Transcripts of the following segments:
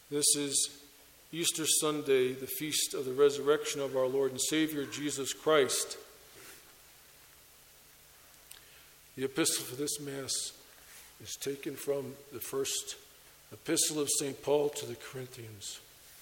This is Easter Sunday, the feast of the resurrection of our Lord and Savior, Jesus Christ. The epistle for this Mass is taken from the first epistle of St. Paul to the Corinthians.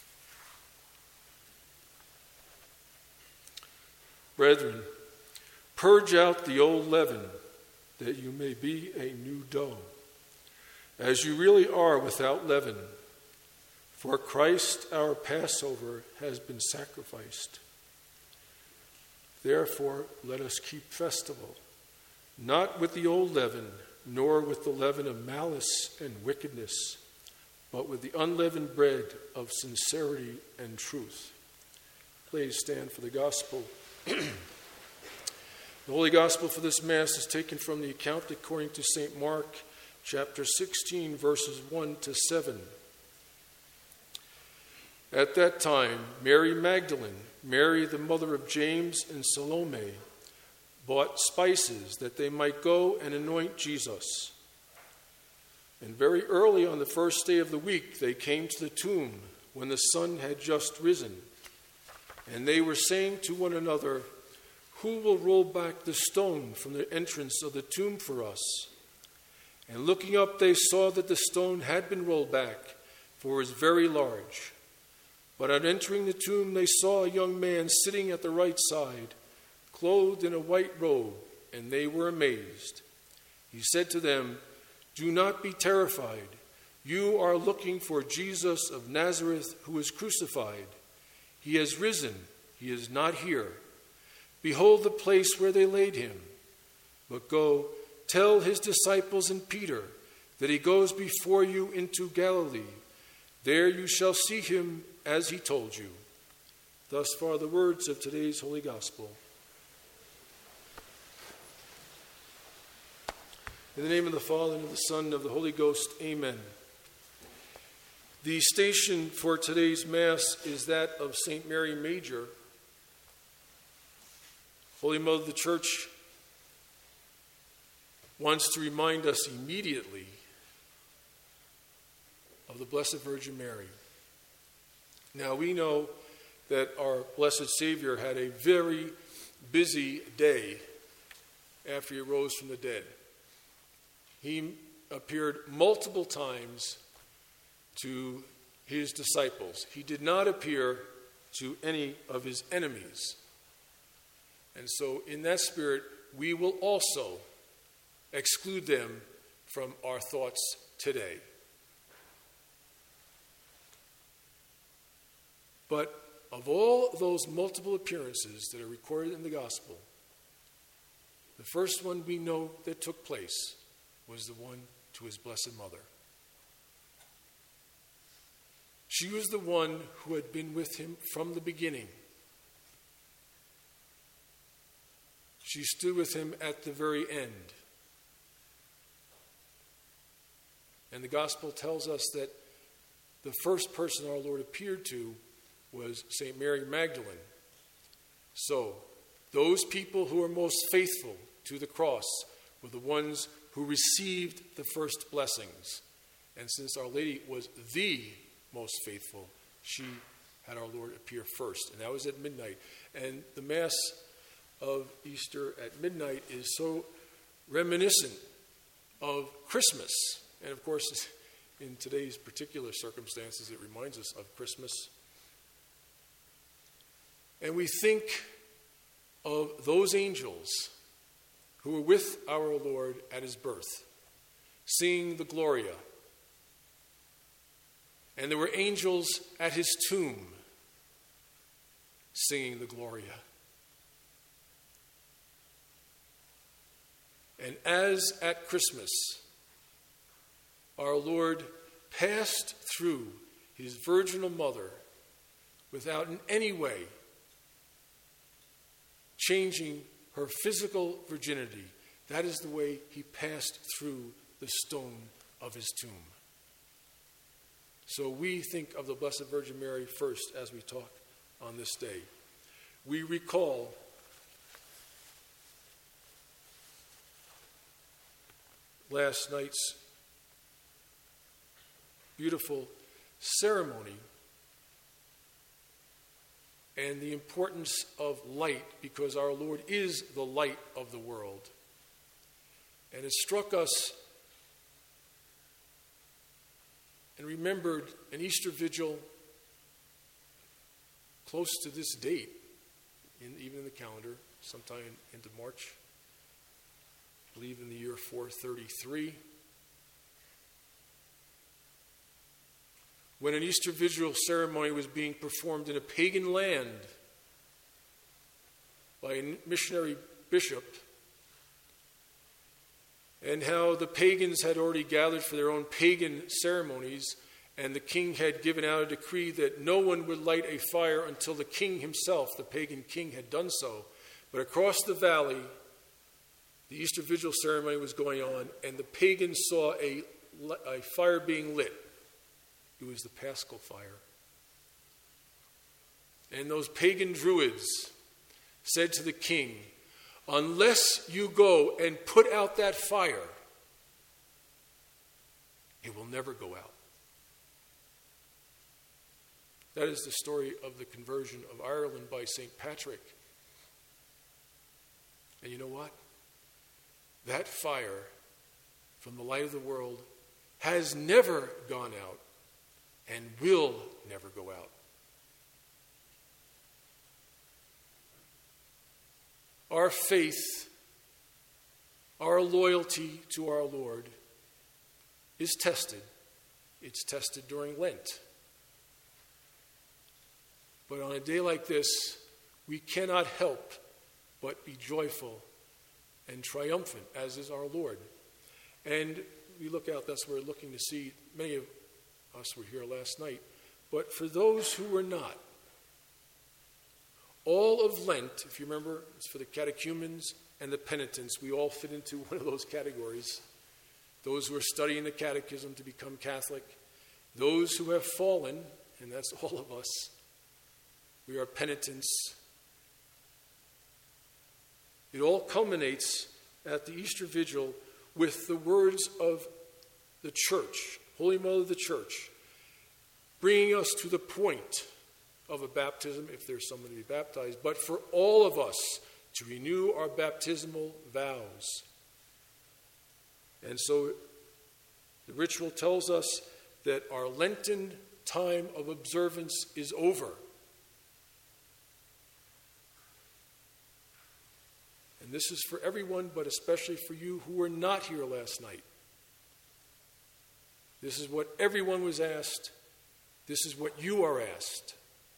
Brethren, purge out the old leaven, that you may be a new dough, as you really are without leaven. For Christ our Passover has been sacrificed. Therefore, let us keep festival, not with the old leaven, nor with the leaven of malice and wickedness, but with the unleavened bread of sincerity and truth. Please stand for the gospel. The Holy Gospel for this Mass is taken from the account according to St. Mark, chapter 16, verses 1 to 7. At that time, Mary Magdalene, Mary the mother of James, and Salome bought spices that they might go and anoint Jesus. And very early on the first day of the week, they came to the tomb when the sun had just risen. And they were saying to one another, "Who will roll back the stone from the entrance of the tomb for us?" And looking up, they saw that the stone had been rolled back, for it was very large. But on entering the tomb, they saw a young man sitting at the right side, clothed in a white robe, and they were amazed. He said to them, "Do not be terrified. You are looking for Jesus of Nazareth, who was crucified. He has risen. He is not here. Behold the place where they laid him. But go, tell his disciples and Peter that he goes before you into Galilee. There you shall see him as he told you." Thus far the words of today's Holy Gospel. In the name of the Father, and of the Son, and of the Holy Ghost, amen. The station for today's Mass is that of St. Mary Major. Holy Mother of the Church wants to remind us immediately of the Blessed Virgin Mary. Now, we know that our Blessed Savior had a very busy day after he rose from the dead. He appeared multiple times to his disciples. He did not appear to any of his enemies. And so, in that spirit, we will also exclude them from our thoughts today. But of all those multiple appearances that are recorded in the Gospel, the first one we know that took place was the one to his Blessed Mother. She was the one who had been with him from the beginning. She stood with him at the very end. And the Gospel tells us that the first person our Lord appeared to was St. Mary Magdalene. So, those people who were most faithful to the cross were the ones who received the first blessings. And since Our Lady was the most faithful, she had our Lord appear first. And that was at midnight. And the Mass of Easter at midnight is so reminiscent of Christmas. And of course, in today's particular circumstances, it reminds us of Christmas. And we think of those angels who were with our Lord at his birth, singing the Gloria. And there were angels at his tomb, singing the Gloria. And as at Christmas, our Lord passed through his virginal mother without in any way changing her physical virginity. That is the way he passed through the stone of his tomb. So we think of the Blessed Virgin Mary first as we talk on this day. We recall last night's beautiful ceremony and the importance of light, because our Lord is the light of the world. And it struck us and remembered an Easter vigil close to this date, even in the calendar, sometime into March, I believe in the year 433, when an Easter vigil ceremony was being performed in a pagan land by a missionary bishop, and how the pagans had already gathered for their own pagan ceremonies, and the king had given out a decree that no one would light a fire until the king himself, the pagan king, had done so. But across the valley, the Easter vigil ceremony was going on, and the pagans saw a fire being lit. It was the Paschal fire. And those pagan druids said to the king, "Unless you go and put out that fire, it will never go out." That is the story of the conversion of Ireland by St. Patrick. And you know what? That fire from the light of the world has never gone out and will never go out. Our faith, our loyalty to our Lord is tested. It's tested during Lent. But on a day like this, we cannot help but be joyful and triumphant, as is our Lord. And we look out, that's where we're looking to see. Many of us were here last night. But for those who were not, all of Lent, if you remember, it's for the catechumens and the penitents. We all fit into one of those categories. Those who are studying the catechism to become Catholic. Those who have fallen, and that's all of us. We are penitents. It all culminates at the Easter Vigil with the words of the Church, Holy Mother of the Church, bringing us to the point of a baptism, if there's someone to be baptized, but for all of us to renew our baptismal vows. And so the ritual tells us that our Lenten time of observance is over. And this is for everyone, but especially for you who were not here last night. This is what everyone was asked. This is what you are asked.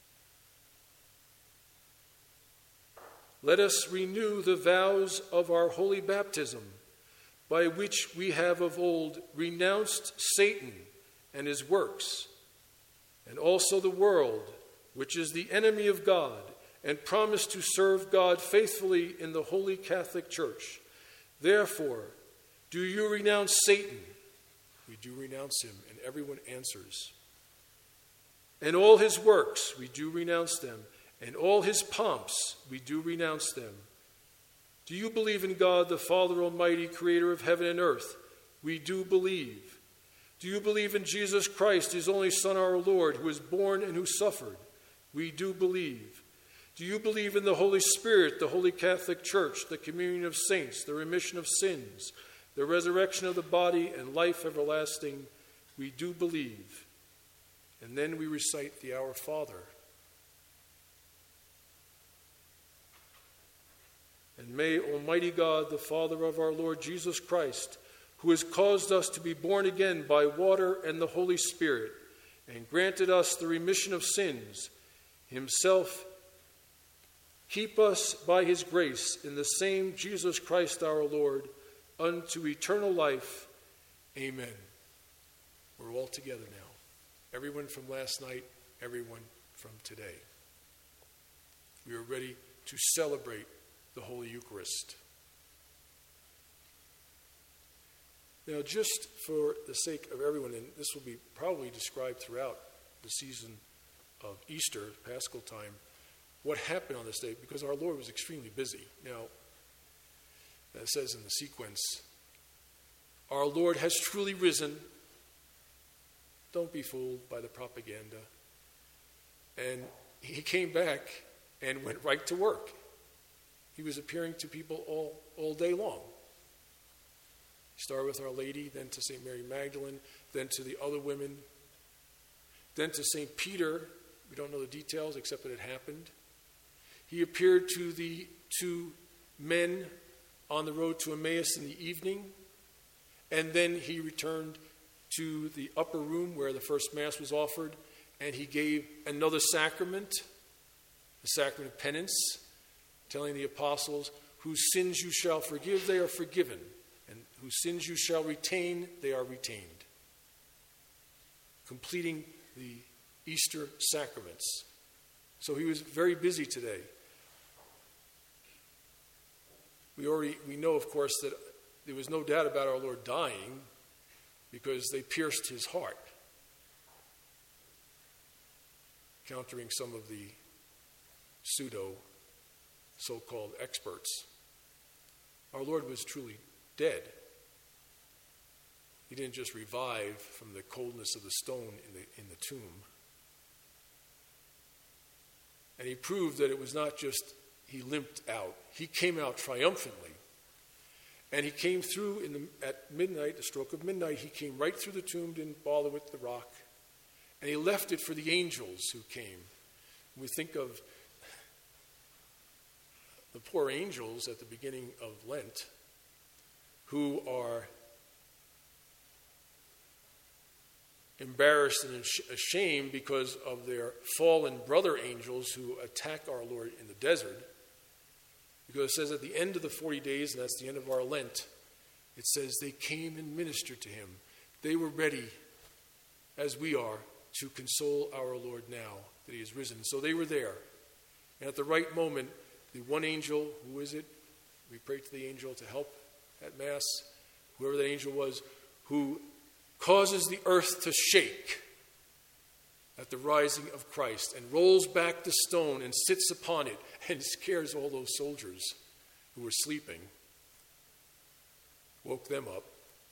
Let us renew the vows of our holy baptism, by which we have of old renounced Satan and his works, and also the world, which is the enemy of God, and promise to serve God faithfully in the Holy Catholic Church. Therefore, do you renounce Satan? We do renounce him, and everyone answers. And all his works, we do renounce them. And all his pomps, we do renounce them. Do you believe in God, the Father Almighty, creator of heaven and earth? We do believe. Do you believe in Jesus Christ, his only Son, our Lord, who was born and who suffered? We do believe. Do you believe in the Holy Spirit, the Holy Catholic Church, the communion of saints, the remission of sins, the resurrection of the body, and life everlasting? We do believe. And then we recite the Our Father. And may Almighty God, the Father of our Lord Jesus Christ, who has caused us to be born again by water and the Holy Spirit, and granted us the remission of sins, himself keep us by his grace in the same Jesus Christ our Lord, unto eternal life. Amen. We're all together now. Everyone from last night, everyone from today. We are ready to celebrate the Holy Eucharist. Now, just for the sake of everyone, and this will be probably described throughout the season of Easter, Paschal time, what happened on this day, because our Lord was extremely busy. Now, it says in the sequence, our Lord has truly risen. Don't be fooled by the propaganda. And he came back and went right to work. He was appearing to people all day long. He started with Our Lady, then to St. Mary Magdalene, then to the other women, then to St. Peter. We don't know the details except that it happened. He appeared to the two men on the road to Emmaus in the evening, and then he returned to the upper room where the first Mass was offered, and he gave another sacrament, the sacrament of penance, telling the apostles, whose sins you shall forgive, they are forgiven, and whose sins you shall retain, they are retained. Completing the Easter sacraments. So he was very busy today. We know, of course, that there was no doubt about our Lord dying because they pierced his heart, countering some of the pseudo so-called experts. Our Lord was truly dead. He didn't just revive from the coldness of the stone in the tomb. And he proved that it was not just he limped out. He came out triumphantly. And he came through at midnight, the stroke of midnight, he came right through the tomb, didn't bother with the rock. And he left it for the angels who came. We think of the poor angels at the beginning of Lent who are embarrassed and ashamed because of their fallen brother angels who attack our Lord in the desert. Because it says at the end of the 40 days, and that's the end of our Lent, it says they came and ministered to him. They were ready, as we are, to console our Lord now that he is risen. So they were there. And at the right moment, the one angel, who is it? We prayed to the angel to help at Mass, whoever that angel was, who causes the earth to shake at the rising of Christ and rolls back the stone and sits upon it and scares all those soldiers who were sleeping, woke them up,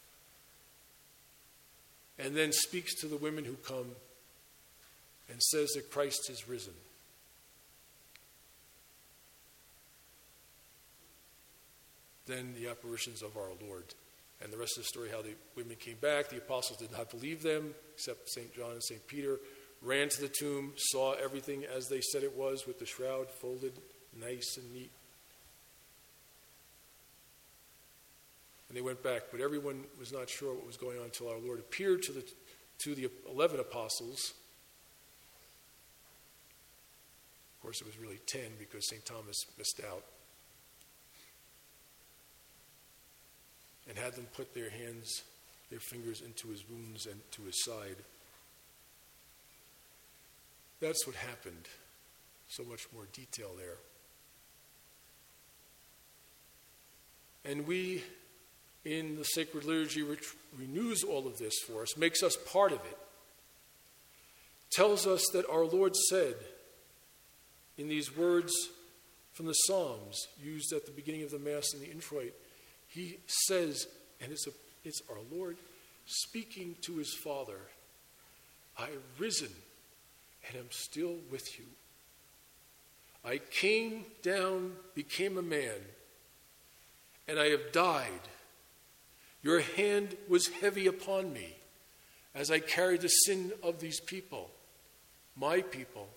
and then speaks to the women who come and says that Christ is risen. Then the apparitions of our Lord. And the rest of the story, how the women came back. The apostles did not believe them, except St. John and St. Peter. Ran to the tomb, saw everything as they said it was, with the shroud folded nice and neat. And they went back, but everyone was not sure what was going on until our Lord appeared to the 11 apostles. Of course, it was really 10 because St. Thomas missed out. And had them put their fingers into his wounds and to his side. That's what happened. So much more detail there. And we, in the sacred liturgy, which renews all of this for us, makes us part of it, tells us that our Lord said in these words from the Psalms, used at the beginning of the Mass in the introit, he says, and it's our Lord speaking to his Father, I have risen and am still with you. I came down, became a man, and I have died. Your hand was heavy upon me as I carried the sin of these people, my people.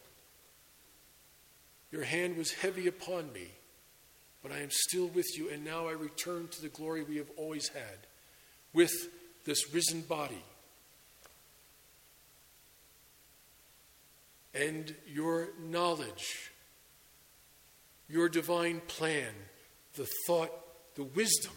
Your hand was heavy upon me, but I am still with you, and now I return to the glory we have always had with this risen body. And your knowledge, your divine plan, the thought, the wisdom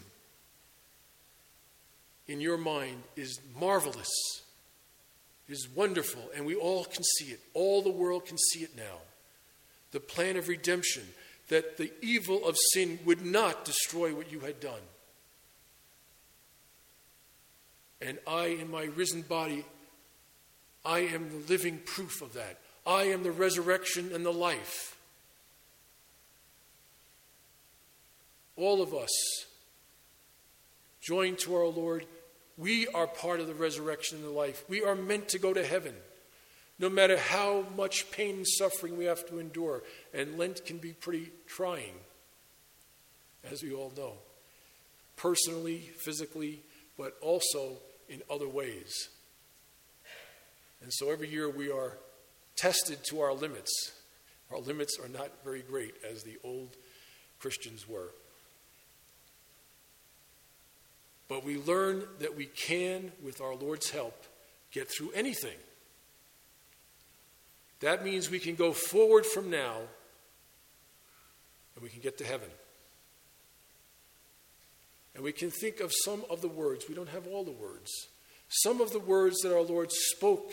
in your mind is marvelous, is wonderful, and we all can see it. All the world can see it now. The plan of redemption, that the evil of sin would not destroy what you had done. And I, in my risen body, I am the living proof of that. I am the resurrection and the life. All of us, joined to our Lord, We are part of the resurrection and the life. We are meant to go to heaven, no matter how much pain and suffering we have to endure. And Lent can be pretty trying, as we all know, personally, physically, but also in other ways. And so every year we are tested to our limits. Our limits are not very great, as the old Christians were. But we learn that we can, with our Lord's help, get through anything. That means we can go forward from now, and we can get to heaven. And we can think of some of the words. We don't have all the words. Some of the words that our Lord spoke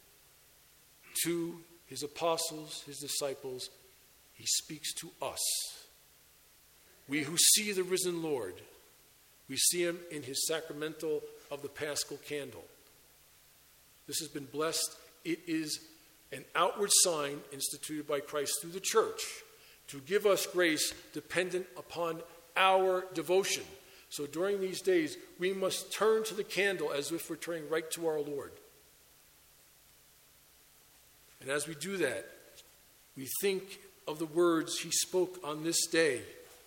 to his apostles, his disciples, he speaks to us. We who see the risen Lord, we see him in his sacramental of the Paschal candle. This has been blessed. It is an outward sign instituted by Christ through the church to give us grace dependent upon our devotion. So during these days, we must turn to the candle as if we're turning right to our Lord. And as we do that, we think of the words he spoke on this day.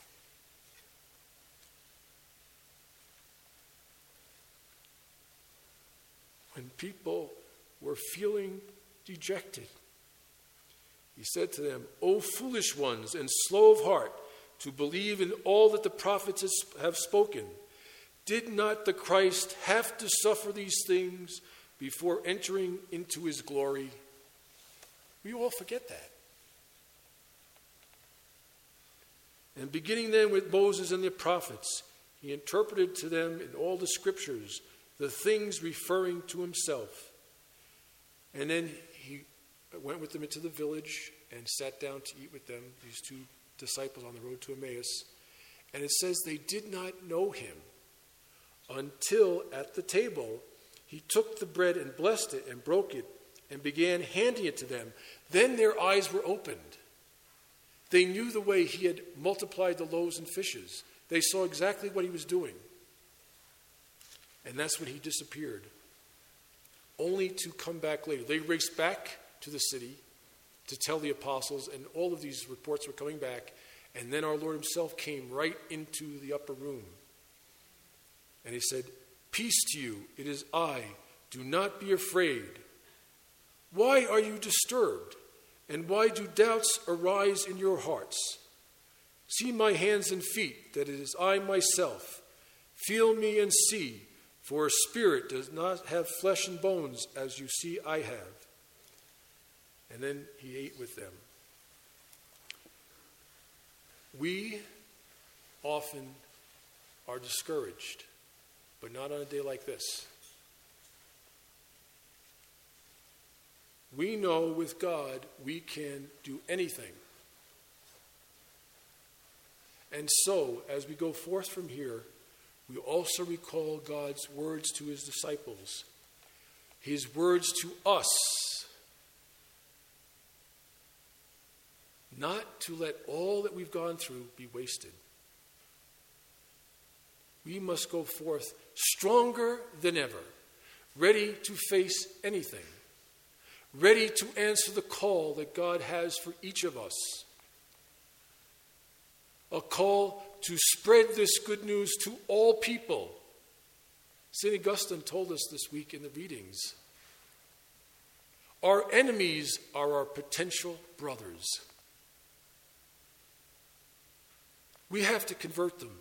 When people were feeling dejected, he said to them, "O foolish ones and slow of heart, to believe in all that the prophets have spoken. Did not the Christ have to suffer these things before entering into his glory?" We all forget that. And beginning then with Moses and the prophets, he interpreted to them in all the scriptures the things referring to himself. And then he went with them into the village and sat down to eat with them, these two disciples on the road to Emmaus. And it says they did not know him until at the table he took the bread and blessed it and broke it and began handing it to them. Then their eyes were opened. They knew the way he had multiplied the loaves and fishes. They saw exactly what he was doing. And that's when he disappeared, only to come back later. They raced back to the city to tell the apostles, and all of these reports were coming back. And then our Lord himself came right into the upper room. And he said, "Peace to you, it is I. Do not be afraid. Why are you disturbed? And why do doubts arise in your hearts? See my hands and feet, that it is I myself. Feel me and see, for a spirit does not have flesh and bones, as you see I have." And then he ate with them. We often are discouraged, but not on a day like this. We know with God we can do anything. And so, as we go forth from here, we also recall God's words to his disciples, his words to us, not to let all that we've gone through be wasted. We must go forth stronger than ever, ready to face anything, ready to answer the call that God has for each of us. A call to spread this good news to all people. St. Augustine told us this week in the readings, our enemies are our potential brothers. We have to convert them.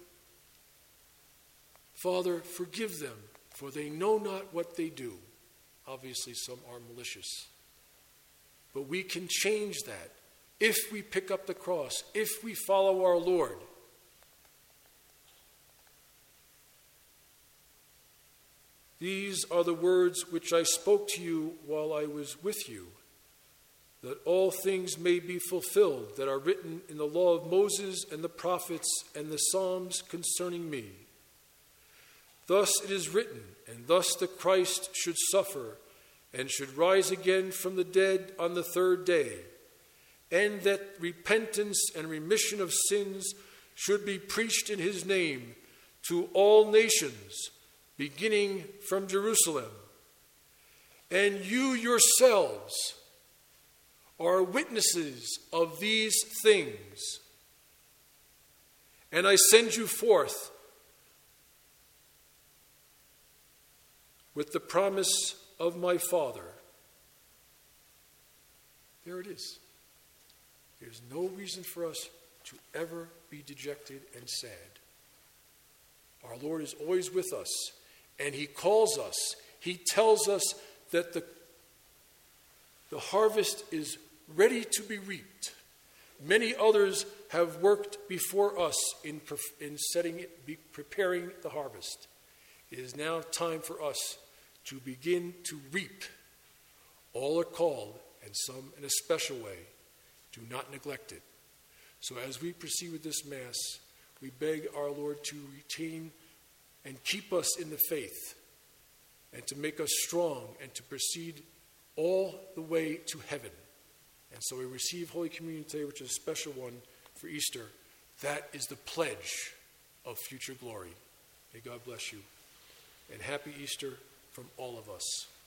Father, forgive them, for they know not what they do. Obviously, some are malicious. But we can change that if we pick up the cross, if we follow our Lord. These are the words which I spoke to you while I was with you, that all things may be fulfilled that are written in the law of Moses and the prophets and the Psalms concerning me. Thus it is written, and thus the Christ should suffer and should rise again from the dead on the third day, and that repentance and remission of sins should be preached in his name to all nations, beginning from Jerusalem. And you yourselves are witnesses of these things. And I send you forth with the promise of my Father. There it is. There's no reason for us to ever be dejected and sad. Our Lord is always with us, and He calls us. He tells us that the harvest is ready to be reaped. Many others have worked before us in preparing the harvest. It is now time for us to begin to reap. All are called, and some in a special way. Do not neglect it. So as we proceed with this Mass, we beg our Lord to retain and keep us in the faith, and to make us strong, and to proceed all the way to heaven. And so we receive Holy Communion today, which is a special one for Easter. That is the pledge of future glory. May God bless you. And happy Easter from all of us.